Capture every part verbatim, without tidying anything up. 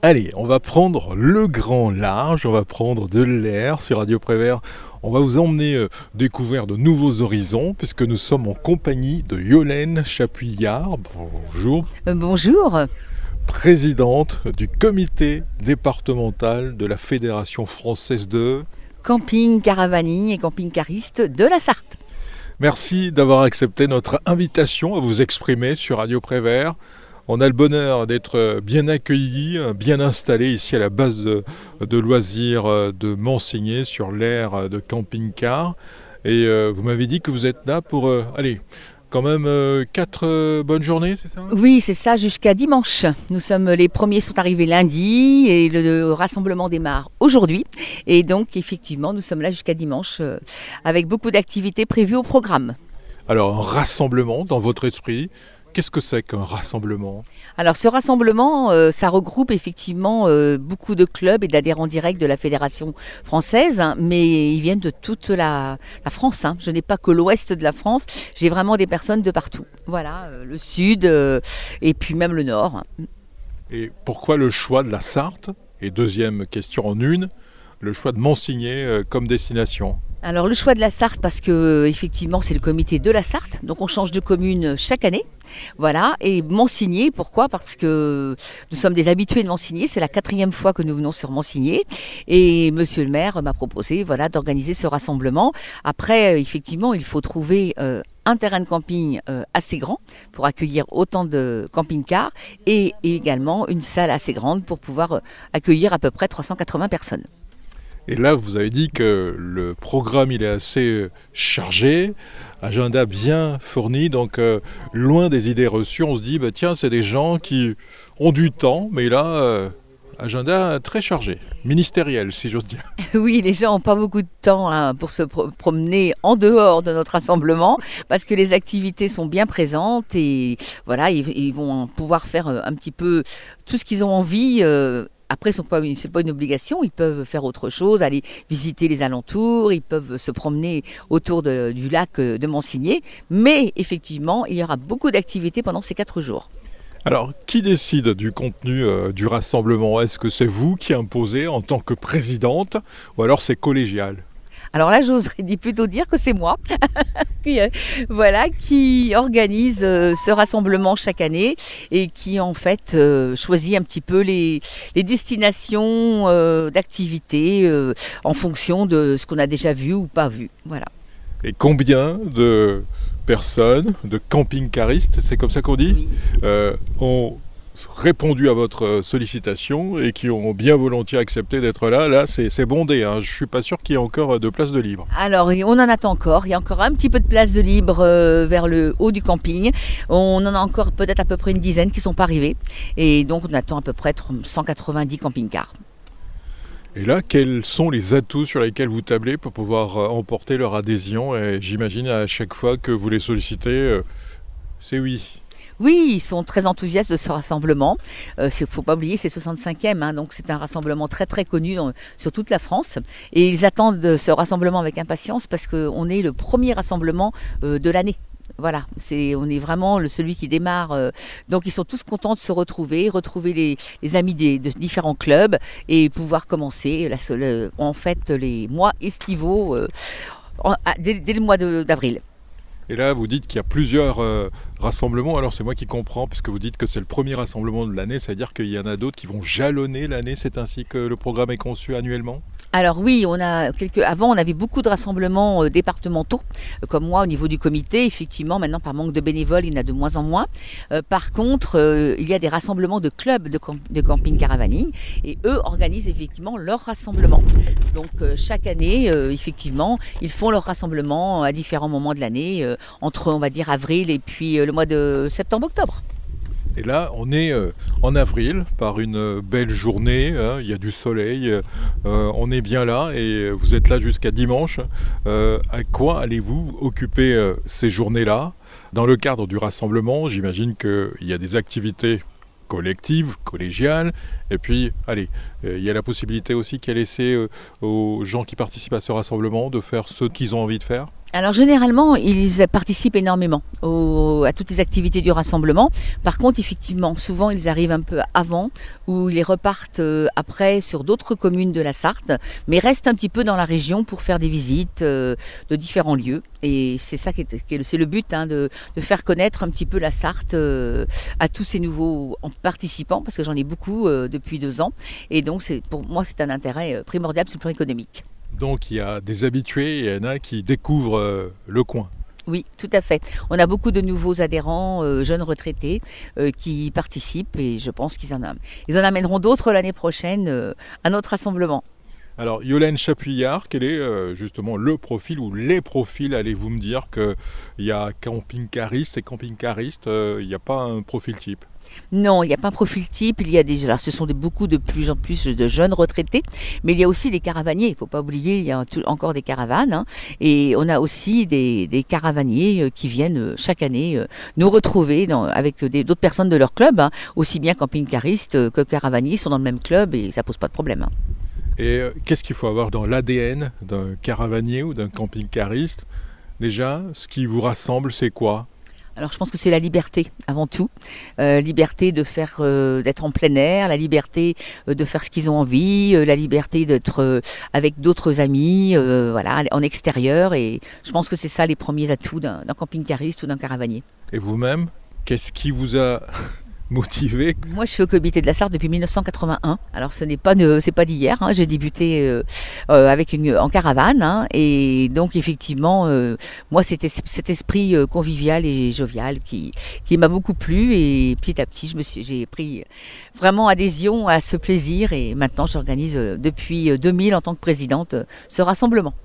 Allez, on va prendre le grand large, on va prendre de l'air sur Radio Prévert. On va vous emmener euh, découvrir de nouveaux horizons puisque nous sommes en compagnie de Yolaine Chapouillard. Bonjour. Euh, bonjour. Présidente du comité départemental de la Fédération française de Camping caravaning et camping-cariste de la Sarthe. Merci d'avoir accepté notre invitation à vous exprimer sur Radio Prévert. On a le bonheur d'être bien accueillis, bien installés ici à la base de, de loisirs de Mansigné sur l'aire de camping-car. Et euh, vous m'avez dit que vous êtes là pour, euh, allez, quand même euh, quatre euh, bonnes journées, c'est ça ? Oui, c'est ça, jusqu'à dimanche. Nous sommes les premiers sont arrivés lundi et le, le rassemblement démarre aujourd'hui. Et donc, effectivement, nous sommes là jusqu'à dimanche euh, avec beaucoup d'activités prévues au programme. Alors, un rassemblement dans votre esprit. Qu'est-ce que c'est qu'un rassemblement ? Alors ce rassemblement, euh, ça regroupe effectivement euh, beaucoup de clubs et d'adhérents directs de la Fédération française, hein, mais ils viennent de toute la, la France. Hein. Je n'ai pas que l'ouest de la France, j'ai vraiment des personnes de partout. Voilà, euh, le sud euh, et puis même le nord. Et pourquoi le choix de la Sarthe ? Et deuxième question en une, le choix de Mansigné euh, comme destination ? Alors le choix de la Sarthe parce que effectivement c'est le comité de la Sarthe, donc on change de commune chaque année. Voilà, et Mansigné, pourquoi ? Parce que nous sommes des habitués de Mansigné, c'est la quatrième fois que nous venons sur Mansigné et monsieur le maire m'a proposé voilà, d'organiser ce rassemblement. Après, effectivement, il faut trouver euh, un terrain de camping euh, assez grand pour accueillir autant de camping-cars et, et également une salle assez grande pour pouvoir euh, accueillir à peu près trois cent quatre-vingts personnes. Et là, vous avez dit que le programme il est assez chargé, agenda bien fourni, donc euh, loin des idées reçues, on se dit, bah, tiens, c'est des gens qui ont du temps, mais là, euh, agenda très chargé, ministériel, si j'ose dire. Oui, les gens n'ont pas beaucoup de temps hein, pour se pro- promener en dehors de notre rassemblement, parce que les activités sont bien présentes et voilà, ils, ils vont pouvoir faire un petit peu tout ce qu'ils ont envie. Euh, Après, ce n'est pas une obligation, ils peuvent faire autre chose, aller visiter les alentours, ils peuvent se promener autour de, du lac de Mansigné. Mais effectivement, il y aura beaucoup d'activités pendant ces quatre jours. Alors, qui décide du contenu euh, du rassemblement ? Est-ce que c'est vous qui imposez en tant que présidente ou alors c'est collégial ? Alors là, j'oserais plutôt dire que c'est moi qui, euh, voilà, qui organise euh, ce rassemblement chaque année et qui en fait euh, choisit un petit peu les, les destinations euh, d'activités euh, en fonction de ce qu'on a déjà vu ou pas vu. Voilà. Et combien de personnes, de camping-caristes, c'est comme ça qu'on dit, Oui. euh, ont répondu à votre sollicitation et qui ont bien volontiers accepté d'être là. Là, c'est, c'est bondé. Hein. Je ne suis pas sûr qu'il y ait encore de place de libre. Alors, on en attend encore. Il y a encore un petit peu de place de libre euh, vers le haut du camping. On en a encore peut-être à peu près une dizaine qui ne sont pas arrivés. Et donc, on attend à peu près cent quatre-vingt-dix camping-cars. Et là, quels sont les atouts sur lesquels vous tablez pour pouvoir emporter leur adhésion ? Et j'imagine à chaque fois que vous les sollicitez, euh, c'est oui. Oui, ils sont très enthousiastes de ce rassemblement. Il euh, ne faut pas oublier, c'est soixante-cinquième, hein, donc c'est un rassemblement très très connu dans, sur toute la France. Et ils attendent ce rassemblement avec impatience parce qu'on est le premier rassemblement euh, de l'année. Voilà, c'est, on est vraiment le, celui qui démarre. Euh, donc ils sont tous contents de se retrouver, retrouver les, les amis des, de différents clubs et pouvoir commencer la, le, en fait les mois estivaux euh, en, à, dès, dès le mois de, d'avril. Et là, vous dites qu'il y a plusieurs euh, rassemblements. Alors, c'est moi qui comprends, puisque vous dites que c'est le premier rassemblement de l'année. C'est-à-dire qu'il y en a d'autres qui vont jalonner l'année. C'est ainsi que le programme est conçu annuellement ? Alors oui, on a quelques... avant on avait beaucoup de rassemblements euh, départementaux, euh, comme moi au niveau du comité. Effectivement, maintenant par manque de bénévoles, il y en a de moins en moins. Euh, par contre, euh, il y a des rassemblements de clubs de, camp... de camping caravaning et eux organisent effectivement leurs rassemblements. Donc euh, chaque année, euh, effectivement, ils font leurs rassemblements à différents moments de l'année, euh, entre on va dire avril et puis euh, le mois de septembre-octobre. Et là, on est euh, en avril, par une euh, belle journée, hein, il y a du soleil, euh, on est bien là et vous êtes là jusqu'à dimanche. Euh, à quoi allez-vous occuper euh, ces journées-là ? Dans le cadre du rassemblement, j'imagine qu'il y a des activités collectives, collégiales, et puis, allez, euh, il y a la possibilité aussi qui est laissée euh, aux gens qui participent à ce rassemblement de faire ce qu'ils ont envie de faire ? Alors généralement, ils participent énormément au- à toutes les activités du rassemblement. Par contre, effectivement, souvent ils arrivent un peu avant ou ils repartent euh, après sur d'autres communes de la Sarthe, mais restent un petit peu dans la région pour faire des visites euh, de différents lieux. Et c'est ça qui est, qui est le, c'est le but, hein, de, de faire connaître un petit peu la Sarthe euh, à tous ces nouveaux en participants, parce que j'en ai beaucoup euh, depuis deux ans. Et donc c'est, pour moi, c'est un intérêt euh, primordial sur le plan économique. Donc il y a des habitués et il y en a qui découvrent euh, le coin. Oui, tout à fait. On a beaucoup de nouveaux adhérents, euh, jeunes retraités, euh, qui participent et je pense qu'ils en, a- ils en amèneront d'autres l'année prochaine euh, à notre rassemblement. Alors Yolène Chapuyard, quel est euh, justement le profil ou les profils? Allez-vous me dire qu'il y a camping-cariste et camping-cariste, euh, il n'y a pas un profil type? Non, il n'y a pas un profil type. Il y a des, alors ce sont des, beaucoup de plus en plus de jeunes retraités, mais il y a aussi les caravaniers. Il ne faut pas oublier, il y a tout- encore des caravanes, hein. Et on a aussi des, des caravaniers euh, qui viennent euh, chaque année euh, nous retrouver dans- avec des- d'autres personnes de leur club, hein. Aussi bien camping-caristes euh, que caravaniers sont dans le même club et ça pose pas de problème, hein. Et euh, qu'est-ce qu'il faut avoir dans l'A D N d'un caravanier ou d'un camping-cariste? Déjà, ce qui vous rassemble, c'est quoi? Alors je pense que c'est la liberté avant tout, Euh, liberté de faire, euh, d'être en plein air, la liberté euh, de faire ce qu'ils ont envie, euh, la liberté d'être euh, avec d'autres amis, euh, voilà, en extérieur. Et je pense que c'est ça les premiers atouts d'un d'un camping-cariste ou d'un caravanier. Et vous-même, qu'est-ce qui vous a motivé? Moi, je suis au comité de la Sarthe depuis mille neuf cent quatre-vingt-un. Alors, ce n'est pas, de- c'est pas d'hier, hein. J'ai débuté euh, euh, avec une, en caravane, hein. Et donc, effectivement, euh, moi, c'était cet esprit euh, convivial et jovial qui, qui m'a beaucoup plu. Et petit à petit, je me suis, j'ai pris vraiment adhésion à ce plaisir. Et maintenant, j'organise euh, depuis euh, deux mille en tant que présidente euh, ce rassemblement.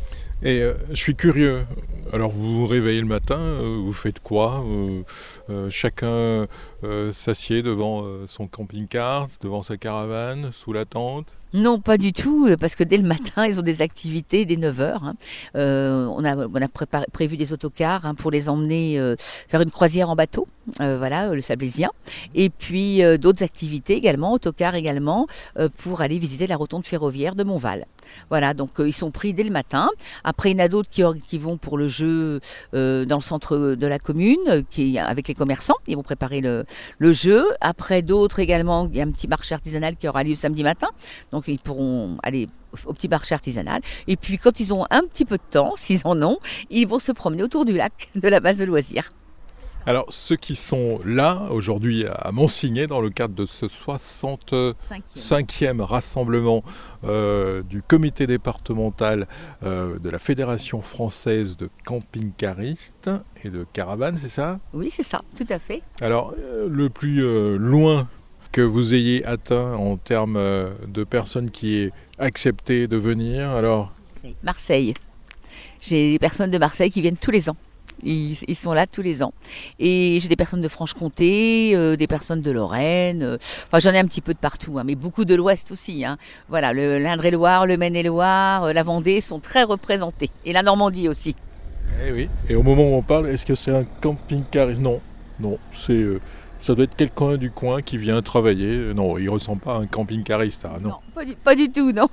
Et euh, je suis curieux. Alors vous vous réveillez le matin, euh, vous faites quoi? Euh, euh, Chacun euh, s'assied devant euh, son camping-car, devant sa caravane, sous la tente. Non, pas du tout, euh, parce que dès le matin, ils ont des activités dès neuf heures, hein. Euh, on a, on a préparé- prévu des autocars, hein, pour les emmener euh, faire une croisière en bateau, euh, voilà, euh, le Sablézien. Et puis euh, d'autres activités également, autocars également, euh, pour aller visiter la rotonde ferroviaire de Montval. Voilà, donc euh, ils sont pris dès le matin. Après, il y en a d'autres qui, or- qui vont pour le jeu euh, dans le centre de la commune, euh, qui est avec les commerçants. Ils vont préparer le, le jeu. Après, d'autres également, il y a un petit marché artisanal qui aura lieu samedi matin. Donc ils pourront aller au petit marché artisanal. Et puis quand ils ont un petit peu de temps, s'ils en ont, ils vont se promener autour du lac de la base de loisirs. Alors ceux qui sont là aujourd'hui à Monsigné dans le cadre de ce soixante-cinquième rassemblement euh, du comité départemental euh, de la Fédération française de camping-caristes et de caravanes, c'est ça? Oui, c'est ça, tout à fait. Alors euh, le plus euh, loin que vous ayez atteint en termes euh, de personnes qui aient accepté de venir, alors Marseille. J'ai des personnes de Marseille qui viennent tous les ans. Ils, ils sont là tous les ans. Et j'ai des personnes de Franche-Comté, euh, des personnes de Lorraine. euh, enfin, j'en ai un petit peu de partout, hein, mais beaucoup de l'Ouest aussi, hein. Voilà, le l'Indre-et-Loire, le Maine-et-Loire, euh, la Vendée sont très représentés. Et la Normandie aussi. eh oui. Et au moment où on parle, est-ce que c'est un camping-car? Non, non, c'est euh, ça doit être quelqu'un du coin qui vient travailler. Non, il ressemble pas à un camping-cariste, ah, non. Non, pas du, pas du tout, non.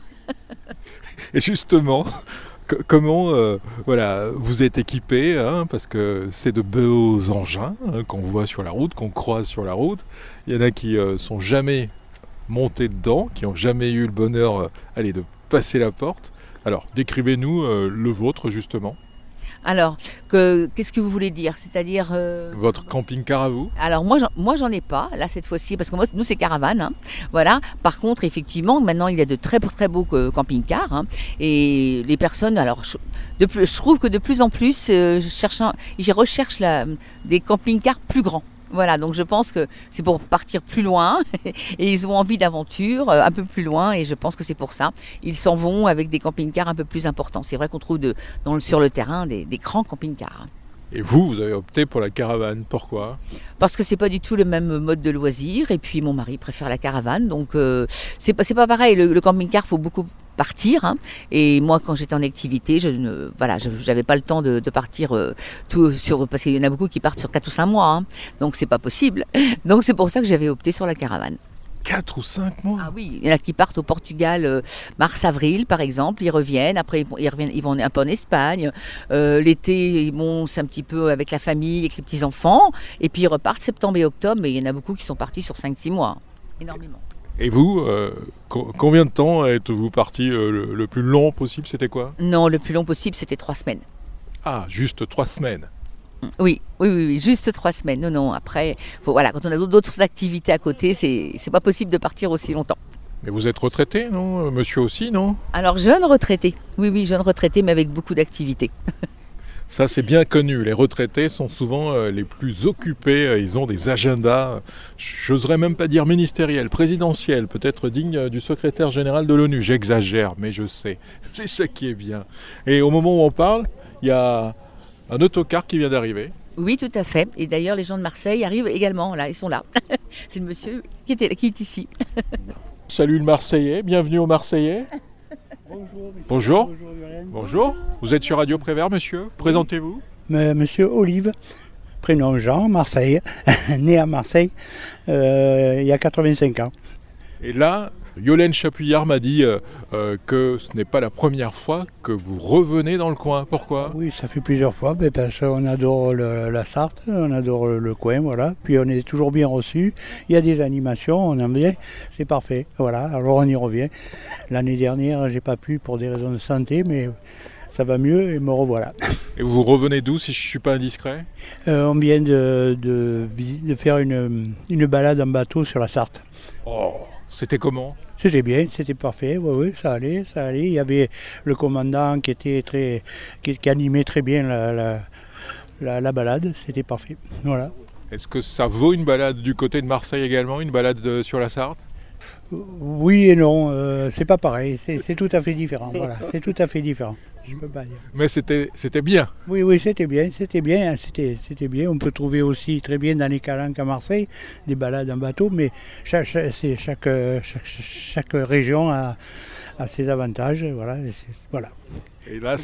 Et justement, co- comment euh, voilà, vous êtes équipé, hein, parce que c'est de beaux engins, hein, qu'on voit sur la route, qu'on croise sur la route. Il y en a qui euh, sont jamais montés dedans, qui n'ont jamais eu le bonheur euh, allez, de passer la porte. Alors, décrivez-nous euh, le vôtre, justement. Alors, que- qu'est-ce que vous voulez dire? C'est-à-dire... euh, Votre camping-car à vous. Alors moi, j'en- moi j'en ai pas là cette fois-ci parce que moi, nous c'est caravane, hein. Voilà. Par contre, effectivement, maintenant il y a de très très beaux euh, camping-cars, hein. Et les personnes, alors je, de plus, je trouve que de plus en plus, euh, je cherche un- je recherche la- des camping-cars plus grands. Voilà, donc je pense que c'est pour partir plus loin et ils ont envie d'aventure euh, un peu plus loin et je pense que c'est pour ça. Ils s'en vont avec des camping-cars un peu plus importants. C'est vrai qu'on trouve de, dans le- sur le terrain des, des grands camping-cars. Et vous, vous avez opté pour la caravane. Pourquoi? Parce que c'est pas du tout le même mode de loisir et puis mon mari préfère la caravane, donc euh, c'est pas c'est pas pareil. Le, le camping-car, faut beaucoup partir, hein. Et moi, quand j'étais en activité, je ne voilà, je- j'avais pas le temps de, de partir euh, tout sur parce qu'il y en a beaucoup qui partent sur quatre ou cinq mois, hein. Donc c'est pas possible. Donc c'est pour ça que j'avais opté sur la caravane. quatre ou cinq mois. Ah oui, il y en a qui partent au Portugal euh, mars-avril par exemple, ils reviennent, après ils vont, ils reviennent, ils vont un peu en Espagne, euh, l'été ils vont c'est un petit peu avec la famille, avec les petits-enfants, et puis ils repartent septembre et octobre, mais il y en a beaucoup qui sont partis sur cinq six mois, énormément. Et vous, euh, co- combien de temps êtes-vous parti euh, le, le plus long possible, c'était quoi? Non, le plus long possible c'était trois semaines. Ah, juste trois semaines. Oui, oui, oui, oui, juste trois semaines. Non, non, après, faut, voilà, quand on a d'autres activités à côté, c'est c'est pas possible de partir aussi longtemps. Mais vous êtes retraité, non? Monsieur aussi, non? Alors, jeune retraité, oui, oui, jeune retraité, mais avec beaucoup d'activités. Ça, c'est bien connu. Les retraités sont souvent euh, les plus occupés. Euh, Ils ont des agendas, euh, j'oserais même pas dire ministériels, présidentiels, peut-être dignes euh, du secrétaire général de l'ONU. J'exagère, mais je sais. C'est ça qui est bien. Et au moment où on parle, il y a un autocar qui vient d'arriver. Oui, tout à fait. Et d'ailleurs, les gens de Marseille arrivent également, là, ils sont là. C'est le monsieur qui, était, qui est ici. Salut le Marseillais, bienvenue aux Marseillais. Bonjour. Bonjour. Bonjour, Violaine. Bonjour. Vous êtes sur Radio Prévert, monsieur. Présentez-vous. M- Monsieur Olive, prénom Jean, Marseille, né à Marseille euh, il y a quatre-vingt-cinq ans. Et là, Yolène Chapuyard m'a dit euh, euh, que ce n'est pas la première fois que vous revenez dans le coin. Pourquoi? Oui, ça fait plusieurs fois, mais parce qu'on adore le- la Sarthe, on adore le, le coin, voilà. Puis on est toujours bien reçus. Il y a des animations, on aime bien, c'est parfait. Voilà, alors on y revient. L'année dernière, j'ai pas pu pour des raisons de santé, mais ça va mieux et me revoilà. Et vous revenez d'où, si je ne suis pas indiscret? Euh, on vient de, de, visi- de faire une, une balade en bateau sur la Sarthe. Oh, c'était comment? C'était bien, c'était parfait, oui, oui, ça allait, ça allait. Il y avait le commandant qui était très, qui, qui animait très bien la, la, la, la balade, c'était parfait. Voilà. Est-ce que ça vaut une balade du côté de Marseille également, une balade euh, sur la Sarthe? Oui et non, euh, c'est pas pareil, c'est c'est tout à fait différent. Voilà, c'est tout à fait différent. Je peux pas dire. Mais c'était c'était bien. Oui, oui, c'était bien, c'était bien, c'était c'était bien. On peut trouver aussi très bien dans les calanques à Marseille des balades en bateau, mais chaque chaque c'est chaque, chaque, chaque région a, a ses avantages. Voilà, et c'est- voilà. Et là,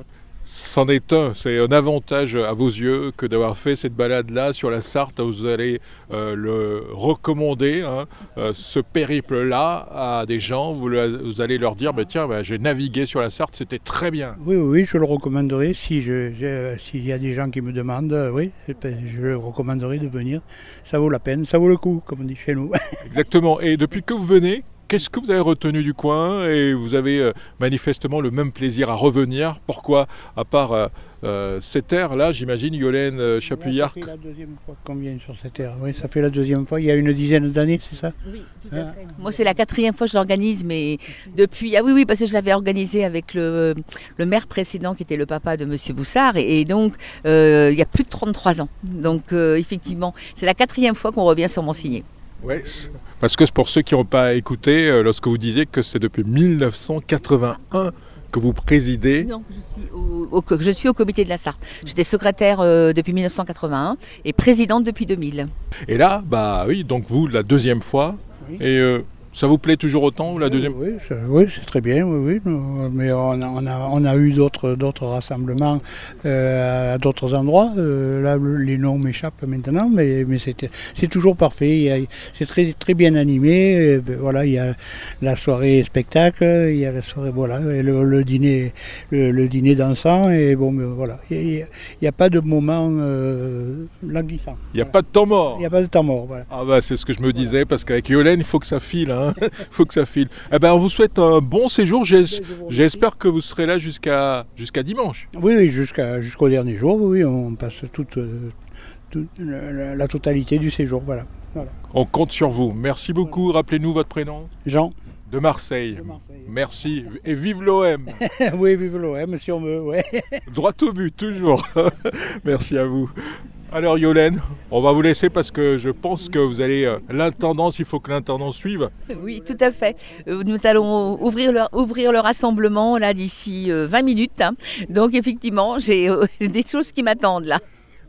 c'en est un. C'est un avantage à vos yeux que d'avoir fait cette balade-là sur la Sarthe. Vous allez euh, le recommander, hein, euh, ce périple-là, à des gens. Vous, le- vous allez leur dire, bah, tiens, bah, j'ai navigué sur la Sarthe, c'était très bien. Oui, oui, oui, je le recommanderai. Si je, je- s'il y a des gens qui me demandent, euh, oui, je le recommanderai de venir. Ça vaut la peine, ça vaut le coup, comme on dit chez nous. Exactement. Et depuis que vous venez, qu'est-ce que vous avez retenu du coin? Et vous avez euh, manifestement le même plaisir à revenir. Pourquoi? À part euh, euh, cette aire-là, j'imagine, Yolène euh, Chapuyard. Ça fait la deuxième fois qu'on vient sur cette terre. Oui, ça fait la deuxième fois. Il y a une dizaine d'années, c'est ça? Oui, tout à fait. Moi, c'est la quatrième fois que je l'organise, mais depuis... Ah oui, oui, parce que je l'avais organisé avec le, le maire précédent, qui était le papa de Monsieur Boussard, et, et donc, euh, il y a plus de trente-trois ans. Donc, euh, effectivement, c'est la quatrième fois qu'on revient sur Monsigné. Ouais, c'est- parce que pour ceux qui n'ont pas écouté, euh, lorsque vous disiez que c'est depuis mille neuf cent quatre-vingt-un que vous présidez. Non, je suis au, au- je suis au comité de la Sarthe. J'étais secrétaire euh, depuis mille neuf cent quatre-vingt-un et présidente depuis deux mille. Et là, bah oui, donc vous, la deuxième fois. Oui. Et euh, ça vous plaît toujours autant, la deuxième? Oui, c'est, oui, c'est très bien, oui, oui. Nous- Mais on a, on a, on a eu d'autres, d'autres rassemblements euh, à d'autres endroits. Euh, là, le- les noms m'échappent maintenant, mais, mais c'était, c'est toujours parfait. Il y a- c'est très, très bien animé. Et, ben, voilà, il y a la soirée spectacle, il y a la soirée, voilà, et le, le dîner, le, le dîner dansant. Et bon, ben, voilà, il n'y a, a pas de moment euh, languissant. Il n'y a pas de temps mort. Il n'y a pas de temps mort. Voilà. Ah bah c'est ce que je me disais, parce qu'avec Yolène, il faut que ça file, hein. Il faut que ça file. Eh ben, on vous souhaite un bon séjour. J'es- J'espère que vous serez là jusqu'à jusqu'à dimanche. Oui, oui, jusqu'à, jusqu'au dernier jour, oui, on passe toute, euh, toute la, la totalité du séjour, voilà. Voilà. On compte sur vous. Merci beaucoup. Rappelez-nous votre prénom. Jean. De Marseille. De Marseille. Merci. Et vive l'O M. Oui, vive l'O M, si on veut, ouais. Droit au but, toujours. Merci à vous. Alors Yolène, on va vous laisser parce que je pense que vous allez... euh, l'intendance, il faut que l'intendance suive. Oui, tout à fait. Euh, Nous allons ouvrir le, ouvrir le rassemblement là d'ici euh, vingt minutes. hein. Donc, effectivement, j'ai euh, des choses qui m'attendent là.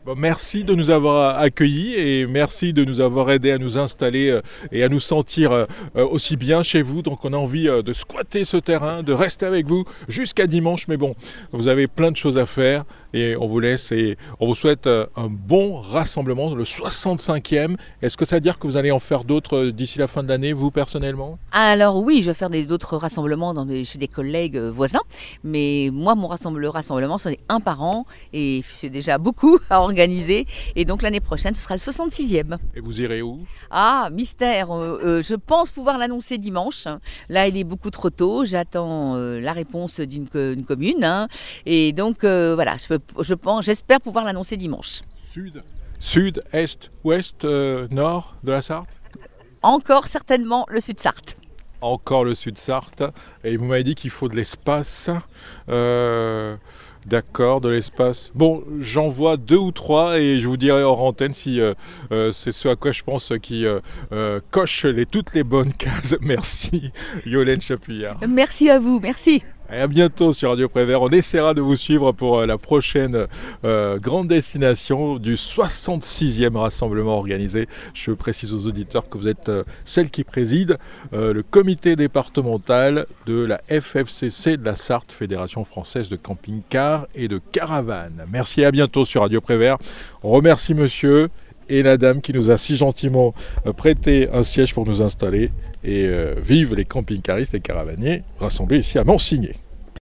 Bon, merci de nous avoir accueillis et merci de nous avoir aidés à nous installer euh, et à nous sentir euh, aussi bien chez vous. Donc on a envie euh, de squatter ce terrain, de rester avec vous jusqu'à dimanche. Mais bon, vous avez plein de choses à faire et on vous laisse et on vous souhaite euh, un bon rassemblement, le soixante-cinquième. Est-ce que ça veut dire que vous allez en faire d'autres d'ici la fin de l'année, vous personnellement? Alors oui, je vais faire des- d'autres rassemblements dans des- chez des collègues euh, voisins, mais moi, mon rassemble, le rassemblement, c'est un par an et c'est déjà beaucoup à organiser. Et donc l'année prochaine, ce sera le soixante-sixième. Et vous irez où? Ah, mystère, euh, euh, je pense pouvoir l'annoncer dimanche. Là, il est beaucoup trop tôt, j'attends euh, la réponse d'une co- une commune. Hein. Et donc euh, voilà, je, peux- je pense, j'espère pouvoir l'annoncer dimanche. Sud, Sud, Est, Ouest, euh, Nord de la Sarthe? Encore certainement le Sud-Sarthe. Encore le Sud-Sarthe. Et vous m'avez dit qu'il faut de l'espace. Euh, D'accord, de l'espace. Bon, j'en vois deux ou trois et je vous dirai hors antenne si euh, euh, c'est ce à quoi je pense qui euh, euh, coche les, toutes les bonnes cases. Merci, Yolène Chapuyard. Merci à vous, merci. Et à bientôt sur Radio Prévert. On essaiera de vous suivre pour euh, la prochaine euh, grande destination du soixante-sixième rassemblement organisé. Je précise aux auditeurs que vous êtes euh, celle qui préside euh, le comité départemental de la F F C C de la Sarthe, Fédération française de camping-car et de caravane. Merci et à bientôt sur Radio Prévert. On remercie monsieur et la dame qui nous a si gentiment euh, prêté un siège pour nous installer. Et euh, vive les camping-caristes et caravaniers rassemblés ici à Mansigné.